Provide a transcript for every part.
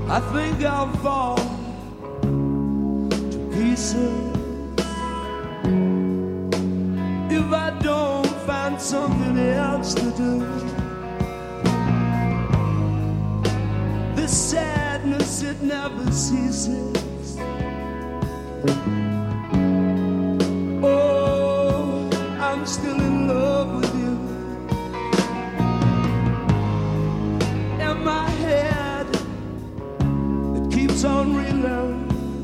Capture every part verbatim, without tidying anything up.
I think I'll fall to pieces if I don't find something else to do. This sadness, it never ceases. Oh, I'm still in love with you, and my head, it keeps on reloading.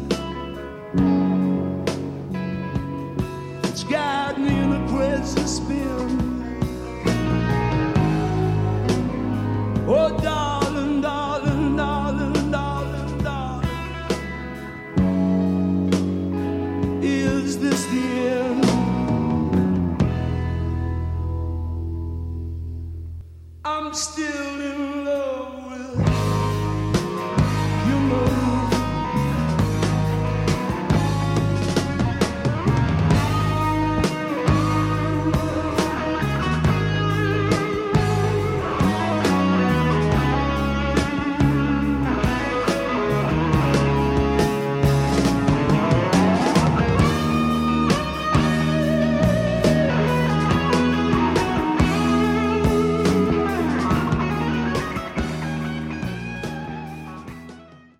It's got me in a crazy spin. Oh, darling, darling, darling, darling, darling, is this the end? I'm still in love.